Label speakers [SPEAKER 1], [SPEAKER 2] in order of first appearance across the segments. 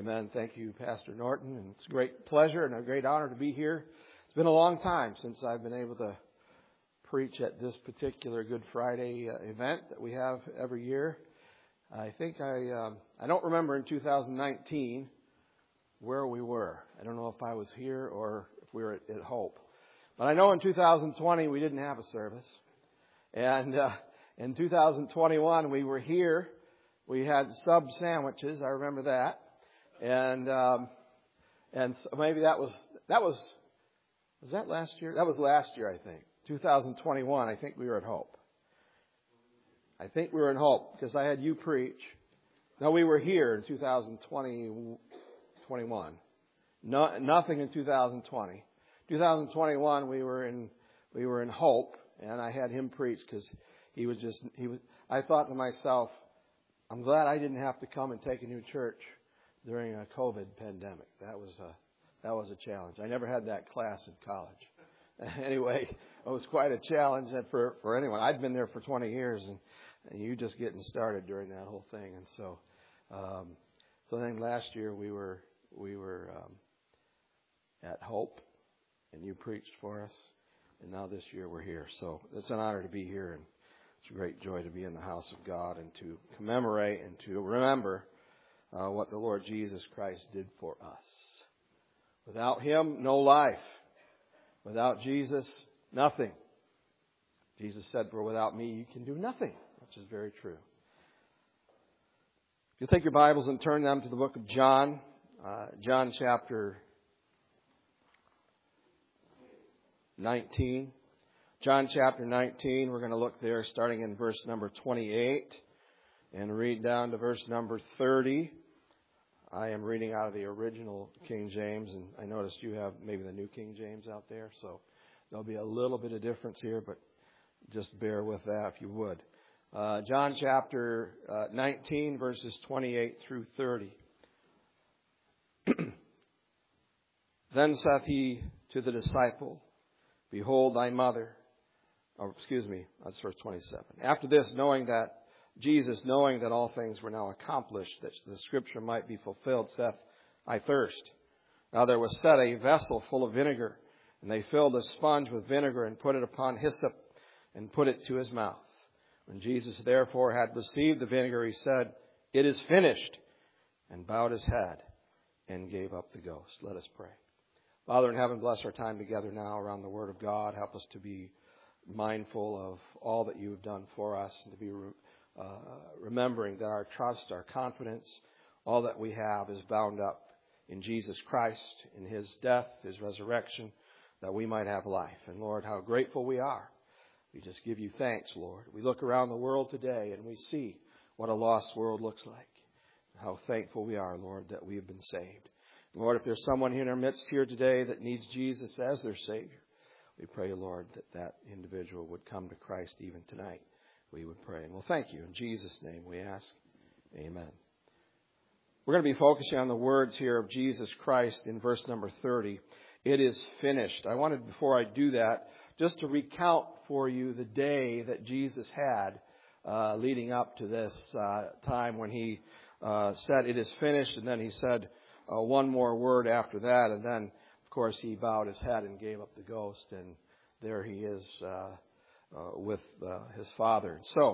[SPEAKER 1] Amen. Thank you, Pastor Norton. And it's a great pleasure and a great honor to be here. It's been a long time since I've been able to preach at this particular Good Friday event that we have every year. I think I don't remember in 2019 where we were. I don't know if I was here or if we were at Hope. But I know in 2020 we didn't have a service. And in 2021 we were here. We had sub sandwiches. I remember that. And so maybe was that last year? That was last year, I think. 2021, I think we were at Hope. I think we were in Hope because I had you preach. No, we were here in 2021. Nothing in 2020. 2021, we were in Hope, and I had him preach because I thought to myself, I'm glad I didn't have to come and take a new church during a COVID pandemic. That was a challenge. I never had that class in college. Anyway, it was quite a challenge for anyone. I'd been there for 20 years, and you just getting started during that whole thing. And so then last year we were at Hope, and you preached for us, and now this year we're here. So it's an honor to be here, and it's a great joy to be in the house of God and to commemorate and to remember what the Lord Jesus Christ did for us. Without Him, no life. Without Jesus, nothing. Jesus said, "For without me, you can do nothing," which is very true. If you take your Bibles and turn them to the book of John, John chapter 19. John chapter 19, we're going to look there starting in verse number 28 and read down to verse number 30. I am reading out of the original King James, and I noticed you have maybe the New King James out there, so there'll be a little bit of difference here, but just bear with that if you would. John chapter 19, verses 28 through 30. Then saith he to the disciple, "Behold thy mother." That's verse 27. After this, knowing that all things were now accomplished, that the scripture might be fulfilled, saith, "I thirst." Now there was set a vessel full of vinegar, and they filled a sponge with vinegar and put it upon hyssop and put it to his mouth. When Jesus therefore had received the vinegar, he said, "It is finished," and bowed his head and gave up the ghost. Let us pray. Father in heaven, bless our time together now around the Word of God. Help us to be mindful of all that you have done for us and to be remembering that our trust, our confidence, all that we have is bound up in Jesus Christ, in His death, His resurrection, that we might have life. And Lord, how grateful we are. We just give you thanks, Lord. We look around the world today and we see what a lost world looks like. How thankful we are, Lord, that we have been saved. Lord, if there's someone in our midst here today that needs Jesus as their Savior, we pray, Lord, that individual would come to Christ even tonight. We would pray. And we'll thank you. In Jesus' name we ask. Amen. We're going to be focusing on the words here of Jesus Christ in verse number 30. It is finished. I wanted, before I do that, just to recount for you the day that Jesus had leading up to this time when He said, "It is finished," and then He said one more word after that, and then, of course, He bowed His head and gave up the ghost, and there He is with His Father. So,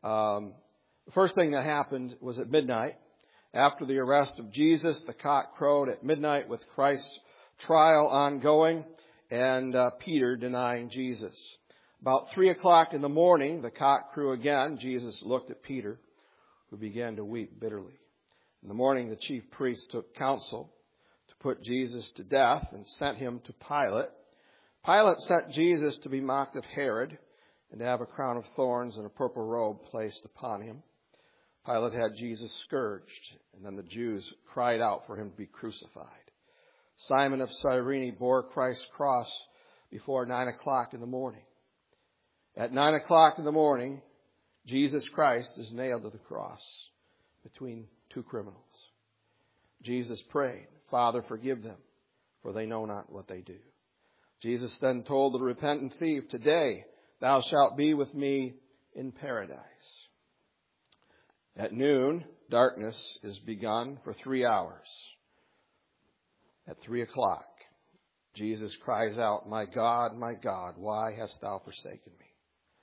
[SPEAKER 1] the first thing that happened was at midnight. After the arrest of Jesus, the cock crowed at midnight with Christ's trial ongoing and Peter denying Jesus. About 3 o'clock in the morning, the cock crew again. Jesus looked at Peter, who began to weep bitterly. In the morning, the chief priests took counsel to put Jesus to death and sent Him to Pilate. Pilate sent Jesus to be mocked of Herod and to have a crown of thorns and a purple robe placed upon Him. Pilate had Jesus scourged, and then the Jews cried out for Him to be crucified. Simon of Cyrene bore Christ's cross before 9 o'clock in the morning. At 9 o'clock in the morning, Jesus Christ is nailed to the cross between two criminals. Jesus prayed, "Father, forgive them, for they know not what they do." Jesus then told the repentant thief, "Today thou shalt be with me in paradise." At noon, darkness is begun for 3 hours. At 3 o'clock, Jesus cries out, my God, why hast thou forsaken me?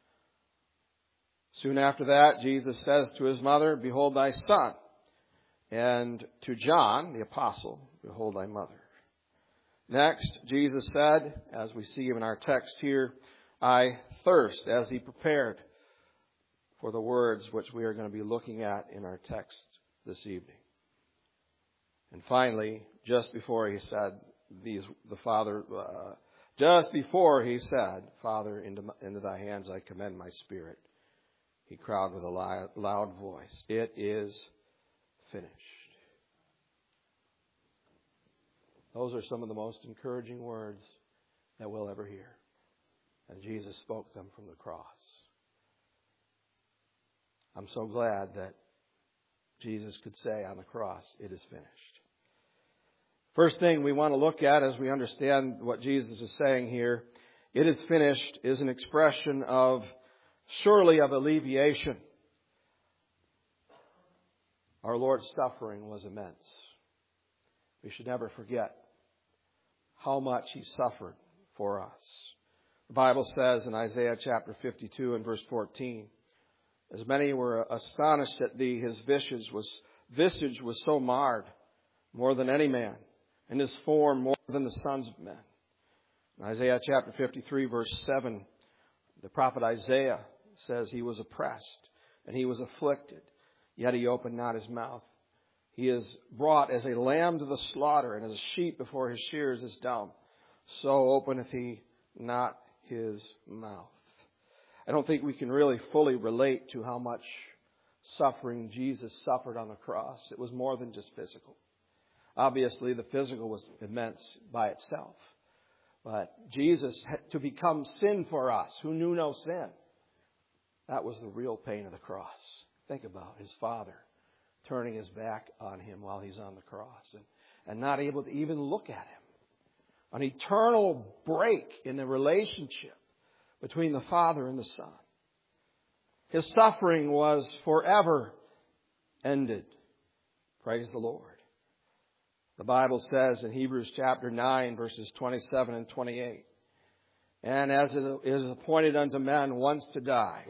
[SPEAKER 1] Soon after that, Jesus says to his mother, behold thy son. And to John, the apostle, behold thy mother. Next, Jesus said, as we see in our text here, I thirst, as he prepared for the words which we are going to be looking at in our text this evening. And finally, just before he said, Father, into thy hands I commend my spirit, he cried with a loud voice, it is finished. Those are some of the most encouraging words that we'll ever hear. And Jesus spoke them from the cross. I'm so glad that Jesus could say on the cross, it is finished. First thing we want to look at as we understand what Jesus is saying here, it is finished, is an expression of, surely of alleviation. Our Lord's suffering was immense. We should never forget how much He suffered for us. The Bible says in Isaiah chapter 52 and verse 14, as many were astonished at thee, his visage was so marred, more than any man, and his form more than the sons of men. In Isaiah chapter 53 verse 7, the prophet Isaiah says he was oppressed and he was afflicted, yet he opened not his mouth. He is brought as a lamb to the slaughter, and as a sheep before his shearers is dumb, so openeth he not his mouth. I don't think we can really fully relate to how much suffering Jesus suffered on the cross. It was more than just physical. Obviously, the physical was immense by itself. But Jesus had to become sin for us who knew no sin. That was the real pain of the cross. Think about his Father turning his back on him while he's on the cross and not able to even look at him. An eternal break in the relationship between the Father and the Son. His suffering was forever ended. Praise the Lord. The Bible says in Hebrews chapter 9 verses 27 and 28, and as it is appointed unto men once to die,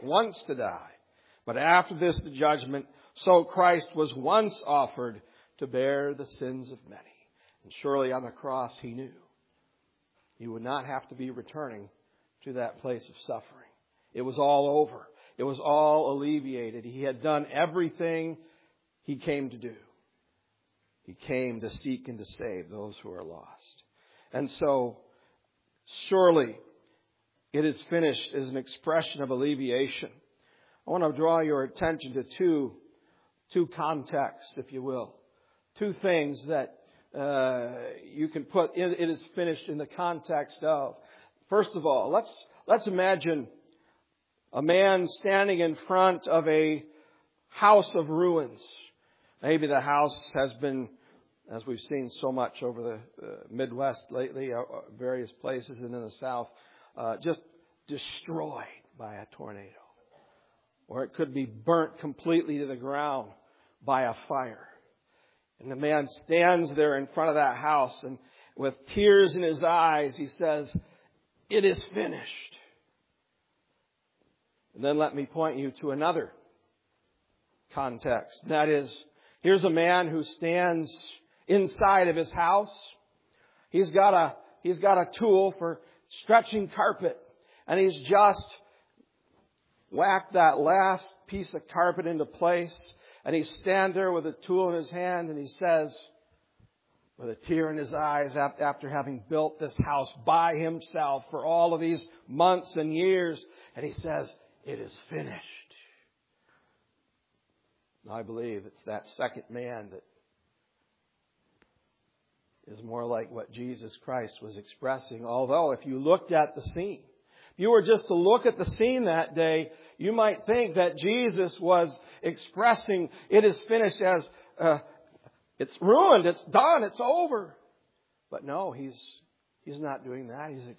[SPEAKER 1] but after this the judgment, so Christ was once offered to bear the sins of many. And surely on the cross he knew he would not have to be returning to that place of suffering. It was all over. It was all alleviated. He had done everything he came to do. He came to seek and to save those who are lost. And so, surely it is finished as an expression of alleviation. I want to draw your attention to two contexts, if you will. Two things that you can put it is finished in the context of. First of all, let's imagine a man standing in front of a house of ruins. Maybe the house has been, as we've seen so much over the Midwest lately, various places and in the South, just destroyed by a tornado. Or it could be burnt completely to the ground by a fire. And the man stands there in front of that house, and with tears in his eyes, he says, it is finished. And then let me point you to another context. That is, here's a man who stands inside of his house. He's got a tool for stretching carpet, and he's just whacked that last piece of carpet into place. And he stands there with a tool in his hand, and he says, with a tear in his eyes, after having built this house by himself for all of these months and years, and he says, it is finished. I believe it's that second man that is more like what Jesus Christ was expressing. Although, if you looked at the scene, if you were just to look at the scene that day, you might think that Jesus was expressing it is finished as it's ruined, it's done, it's over. But no, he's not doing that. He's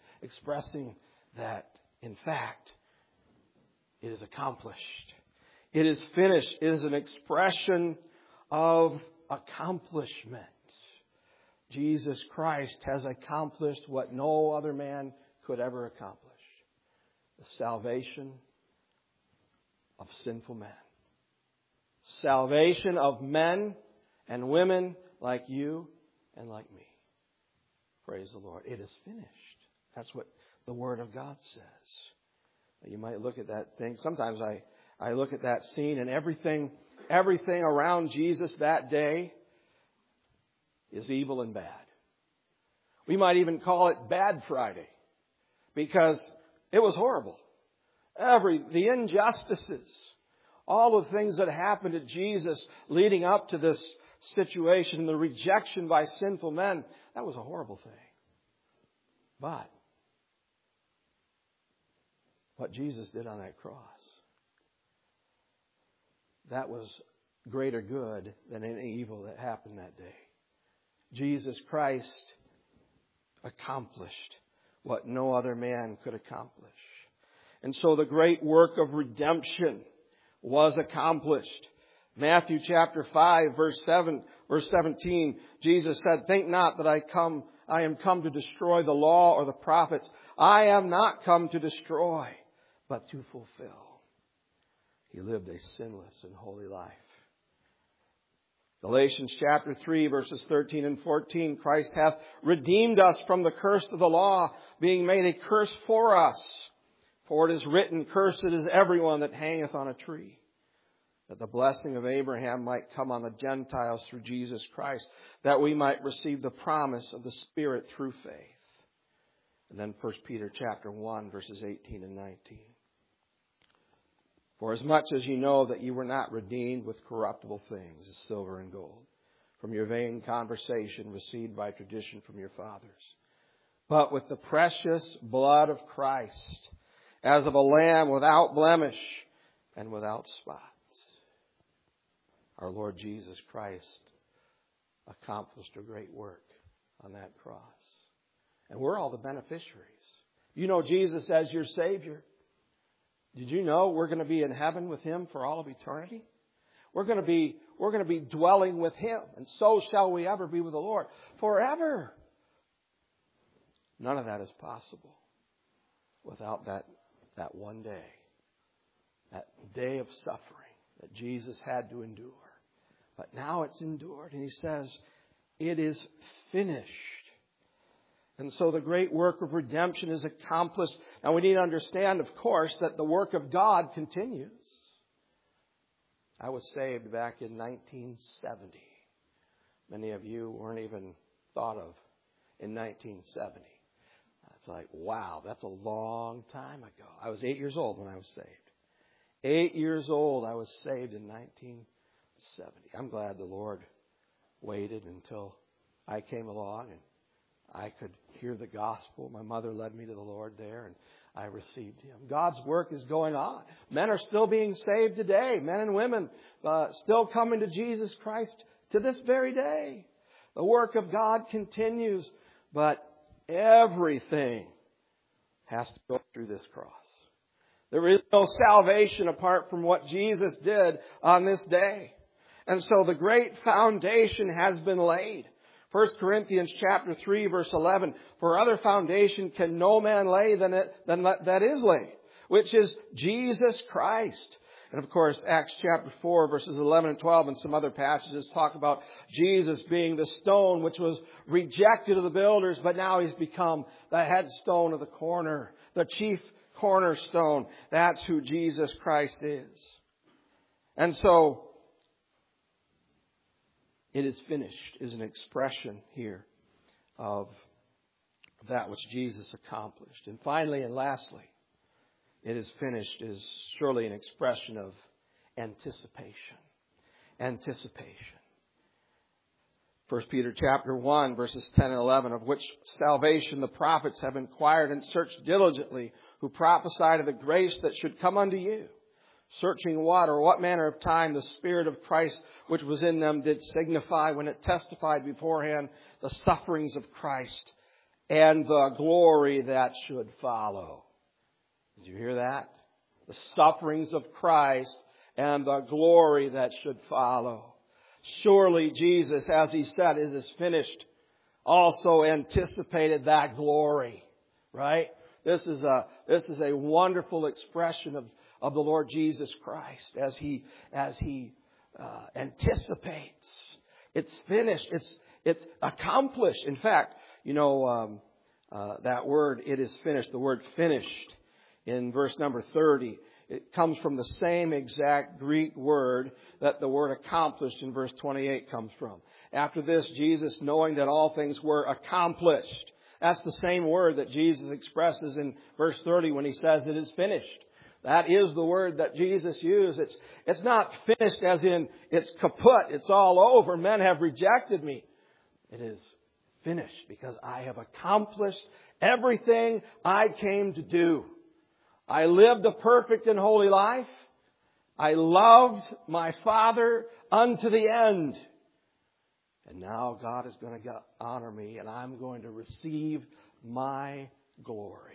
[SPEAKER 1] expressing that, in fact, it is accomplished. It is finished is an expression of accomplishment. Jesus Christ has accomplished what no other man could ever accomplish. The salvation of sinful men. Salvation of men and women like you and like me. Praise the Lord. It is finished. That's what the Word of God says. You might look at that thing. Sometimes I look at that scene and everything around Jesus that day is evil and bad. We might even call it Bad Friday because it was horrible. The injustices, all the things that happened to Jesus leading up to this situation, the rejection by sinful men, that was a horrible thing. But what Jesus did on that cross, that was greater good than any evil that happened that day. Jesus Christ accomplished what no other man could accomplish. And so the great work of redemption was accomplished. Matthew chapter 5, verse 17, Jesus said, "Think not that I am come to destroy the law or the prophets. I am not come to destroy, but to fulfill." He lived a sinless and holy life. Galatians chapter 3, verses 13 and 14, Christ hath redeemed us from the curse of the law, being made a curse for us. For it is written, "Cursed is everyone that hangeth on a tree," that the blessing of Abraham might come on the Gentiles through Jesus Christ, that we might receive the promise of the Spirit through faith. And then 1 Peter chapter 1, verses 18 and 19. For as much as you know that you were not redeemed with corruptible things, as silver and gold, from your vain conversation received by tradition from your fathers, but with the precious blood of Christ, as of a lamb without blemish and without spot. Our Lord Jesus Christ accomplished a great work on that cross. And we're all the beneficiaries. You know Jesus as your Savior. Did you know we're going to be in heaven with Him for all of eternity? We're going to be dwelling with Him. And so shall we ever be with the Lord. Forever. None of that is possible without that one day. That day of suffering that Jesus had to endure. But now it's endured. And He says, it is finished. And so the great work of redemption is accomplished. Now we need to understand, of course, that the work of God continues. I was saved back in 1970. Many of you weren't even thought of in 1970. It's like, wow, that's a long time ago. I was 8 years old when I was saved. 8 years old, I was saved in 1970. I'm glad the Lord waited until I came along and I could hear the gospel. My mother led me to the Lord there, and I received Him. God's work is going on. Men are still being saved today. Men and women still coming to Jesus Christ to this very day. The work of God continues, but everything has to go through this cross. There is no salvation apart from what Jesus did on this day. And so the great foundation has been laid. 1 Corinthians chapter 3, verse 11, "For other foundation can no man lay than that is laid, which is Jesus Christ." And of course, Acts chapter 4, verses 11 and 12, and some other passages talk about Jesus being the stone which was rejected of the builders, but now He's become the headstone of the corner, the chief cornerstone. That's who Jesus Christ is. And so, it is finished is an expression here of that which Jesus accomplished. And finally and lastly, it is finished is surely an expression of anticipation. Anticipation. 1 Peter chapter 1, verses 10 and 11, "Of which salvation the prophets have inquired and searched diligently, who prophesied of the grace that should come unto you. Searching what manner of time the Spirit of Christ which was in them did signify when it testified beforehand the sufferings of Christ and the glory that should follow." Did you hear that? The sufferings of Christ and the glory that should follow. Surely Jesus, as He said, it is finished, also anticipated that glory. Right? This is a wonderful expression of the Lord Jesus Christ as He anticipates. It's finished. It's accomplished. In fact, that word, it is finished, the word finished in verse number 30, it comes from the same exact Greek word that the word accomplished in verse 28 comes from. After this, Jesus, knowing that all things were accomplished. That's the same word that Jesus expresses in verse 30 when He says it is finished. That is the word that Jesus used. It's not finished as in it's kaput, it's all over, men have rejected me. It is finished because I have accomplished everything I came to do. I lived a perfect and holy life. I loved my Father unto the end. And now God is going to honor me and I'm going to receive my glory.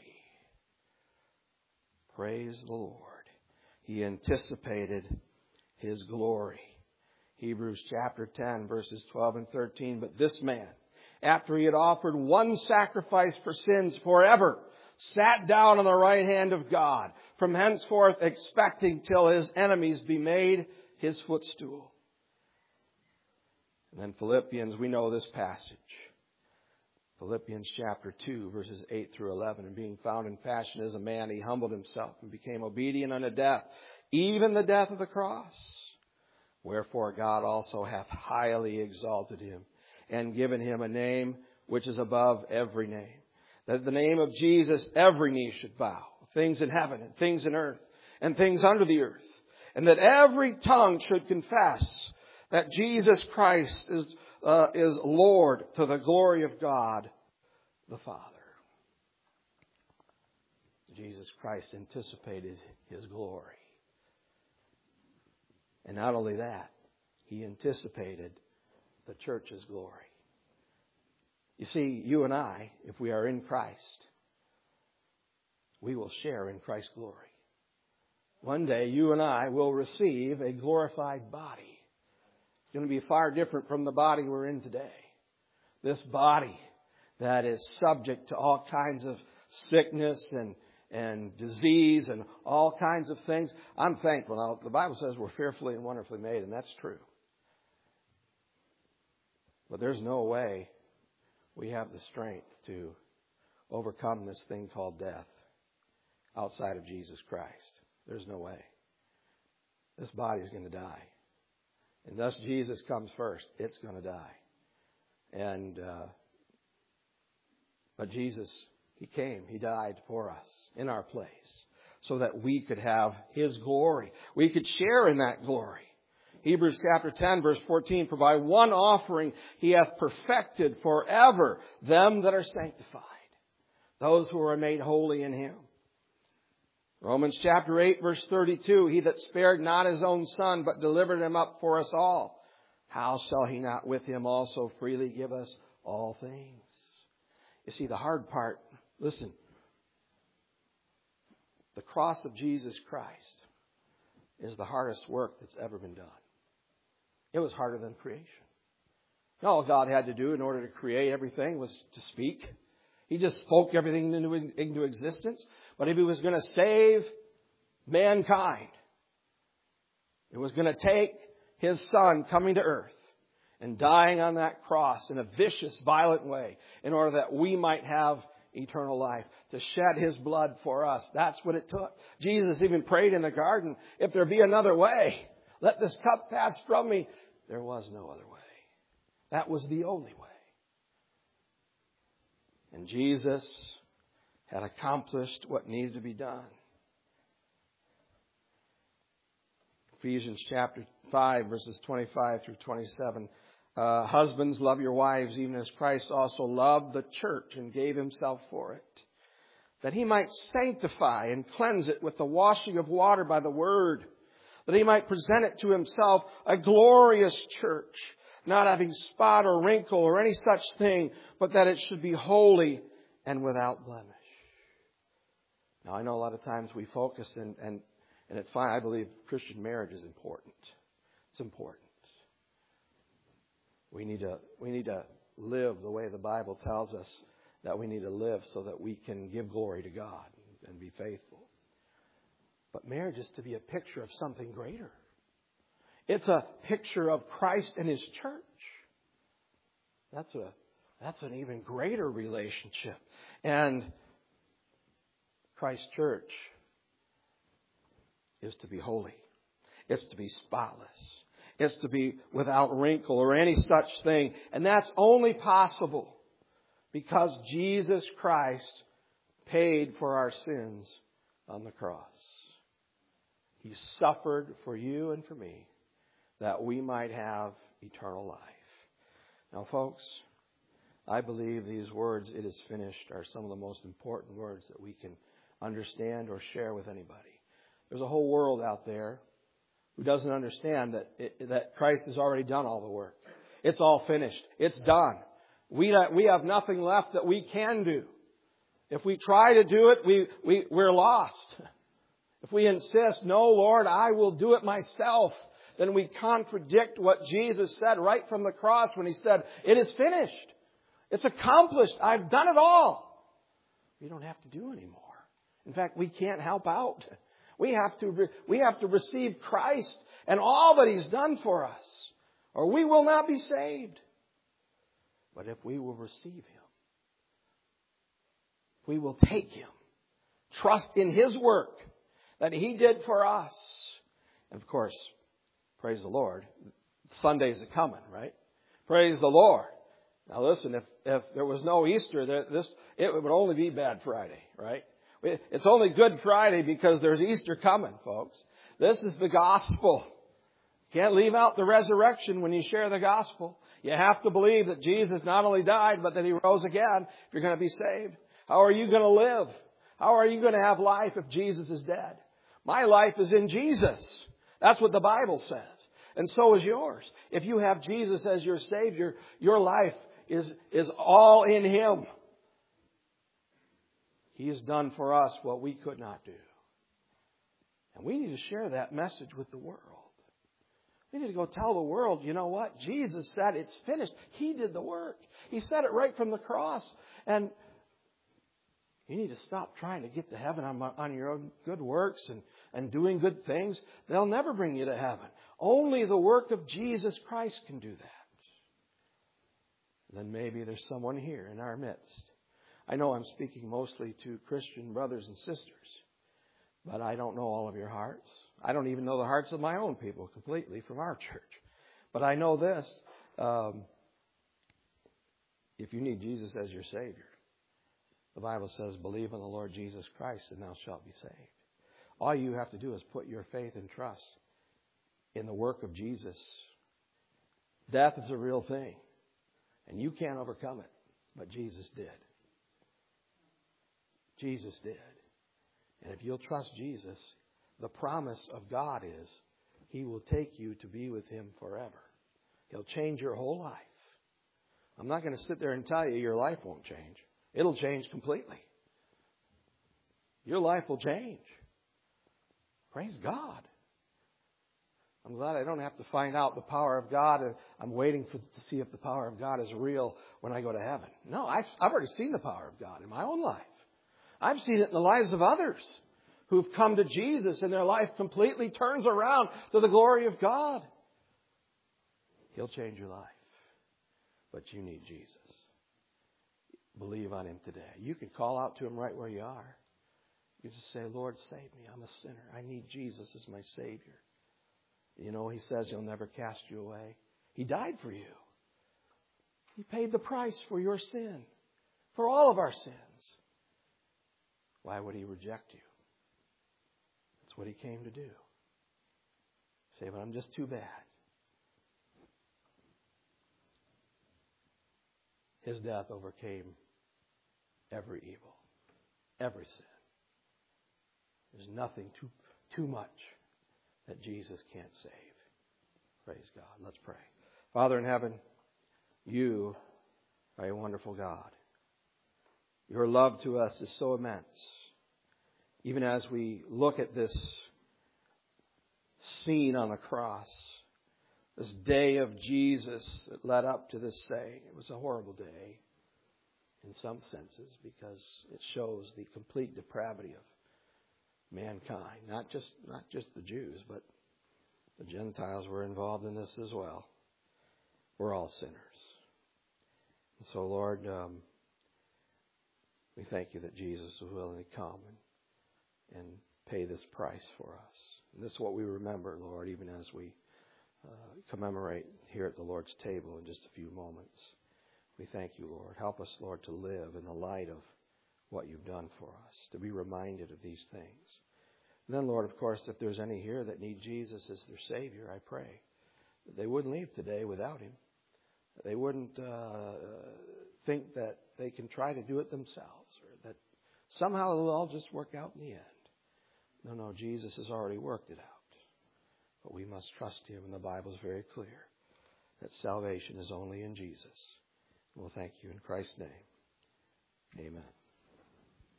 [SPEAKER 1] Praise the Lord. He anticipated His glory. Hebrews chapter 10 verses 12 and 13. But this man, after he had offered one sacrifice for sins forever, sat down on the right hand of God, from henceforth expecting till His enemies be made His footstool. And then Philippians, we know this passage. Philippians chapter 2, verses 8 through 11. And being found in fashion as a man, He humbled Himself and became obedient unto death, even the death of the cross. Wherefore God also hath highly exalted Him, and given Him a name which is above every name. That at the name of Jesus every knee should bow, things in heaven and things in earth and things under the earth. And that every tongue should confess that Jesus Christ is Lord, to the glory of God the Father. Jesus Christ anticipated His glory. And not only that, He anticipated the church's glory. You see, you and I, if we are in Christ, we will share in Christ's glory. One day, you and I will receive a glorified body. It's going to be far different from the body we're in today. This body that is subject to all kinds of sickness and disease and all kinds of things. I'm thankful. Now, the Bible says we're fearfully and wonderfully made, and that's true. But there's no way we have the strength to overcome this thing called death outside of Jesus Christ. There's no way. This body is going to die. And thus Jesus comes first. It's going to die. But Jesus, He came. He died for us in our place so that we could have His glory. We could share in that glory. Hebrews chapter 10 verse 14, for by one offering He hath perfected forever them that are sanctified, those who are made holy in Him. Romans chapter 8 verse 32, He that spared not His own Son, but delivered Him up for us all, how shall He not with Him also freely give us all things? You see, the hard part, listen, the cross of Jesus Christ is the hardest work that's ever been done. It was harder than creation. All God had to do in order to create everything was to speak. He just spoke everything into existence. But if He was going to save mankind, it was going to take His Son coming to earth and dying on that cross in a vicious, violent way in order that we might have eternal life, to shed His blood for us. That's what it took. Jesus even prayed in the garden, if there be another way, let this cup pass from me. There was no other way. That was the only way. And Jesus had accomplished what needed to be done. Ephesians chapter 5, verses 25 through 27. Husbands, love your wives, even as Christ also loved the church and gave Himself for it, that He might sanctify and cleanse it with the washing of water by the word, that He might present it to Himself a glorious church, not having spot or wrinkle or any such thing, but that it should be holy and without blemish. Now, I know a lot of times we focus and And it's fine. I believe Christian marriage is important. It's important. We need to live the way the Bible tells us that we need to live so that we can give glory to God and be faithful. But marriage is to be a picture of something greater. It's a picture of Christ and His church. That's an even greater relationship. And Christ's church is to be holy. It's to be spotless. It's to be without wrinkle or any such thing. And that's only possible because Jesus Christ paid for our sins on the cross. He suffered for you and for me that we might have eternal life. Now, folks, I believe these words, "it is finished," are some of the most important words that we can understand or share with anybody. There's a whole world out there who doesn't understand that Christ has already done all the work. It's all finished. It's done. We have nothing left that we can do. If we try to do it, we're lost. If we insist, "No, Lord, I will do it myself," then we contradict what Jesus said right from the cross when He said, "It is finished. It's accomplished. I've done it all." We don't have to do anymore. In fact, we can't help out. We have to receive Christ and all that He's done for us, or we will not be saved. But if we will receive Him, if we will take Him, trust in His work that He did for us, and of course, praise the Lord, Sundays are coming, right? Praise the Lord. Now listen, if there was no Easter, it would only be Bad Friday, right? It's only Good Friday because there's Easter coming, folks. This is the gospel. Can't leave out the resurrection when you share the gospel. You have to believe that Jesus not only died, but that He rose again if you're going to be saved. How are you going to live? How are you going to have life if Jesus is dead? My life is in Jesus. That's what the Bible says. And so is yours. If you have Jesus as your Savior, your life is all in Him. He has done for us what we could not do. And we need to share that message with the world. We need to go tell the world, you know what? Jesus said it's finished. He did the work. He said it right from the cross. And you need to stop trying to get to heaven on your own good works and doing good things. They'll never bring you to heaven. Only the work of Jesus Christ can do that. Then maybe there's someone here in our midst. I know I'm speaking mostly to Christian brothers and sisters, but I don't know all of your hearts. I don't even know the hearts of my own people completely from our church. But I know this, if you need Jesus as your Savior, the Bible says, "Believe on the Lord Jesus Christ and thou shalt be saved." All you have to do is put your faith and trust in the work of Jesus. Death is a real thing, and you can't overcome it, but Jesus did. Jesus did. And if you'll trust Jesus, the promise of God is He will take you to be with Him forever. He'll change your whole life. I'm not going to sit there and tell you your life won't change. It'll change completely. Your life will change. Praise God. I'm glad I don't have to find out the power of God. I'm waiting to see if the power of God is real when I go to heaven. No, I've already seen the power of God in my own life. I've seen it in the lives of others who've come to Jesus and their life completely turns around to the glory of God. He'll change your life. But you need Jesus. Believe on Him today. You can call out to Him right where you are. You just say, "Lord, save me. I'm a sinner. I need Jesus as my Savior." You know, He says He'll never cast you away. He died for you. He paid the price for your sin, for all of our sins. Why would He reject you? That's what He came to do. You say, "But I'm just too bad." His death overcame every evil, every sin. There's nothing too much that Jesus can't save. Praise God. Let's pray. Father in heaven, You are a wonderful God. Your love to us is so immense. Even as we look at this scene on the cross, this day of Jesus that led up to this saying. It was a horrible day in some senses because it shows the complete depravity of mankind. Not just the Jews, but the Gentiles were involved in this as well. We're all sinners. And so, Lord, we thank you that Jesus was willing to come and pay this price for us. And this is what we remember, Lord, even as we commemorate here at the Lord's table in just a few moments. We thank you, Lord. Help us, Lord, to live in the light of what you've done for us, to be reminded of these things. And then, Lord, of course, if there's any here that need Jesus as their Savior, I pray that they wouldn't leave today without him. That they wouldn't think that they can try to do it themselves, or that somehow it'll all just work out in the end. No, Jesus has already worked it out. But we must trust him, and the Bible is very clear that salvation is only in Jesus. We'll thank you in Christ's name. Amen.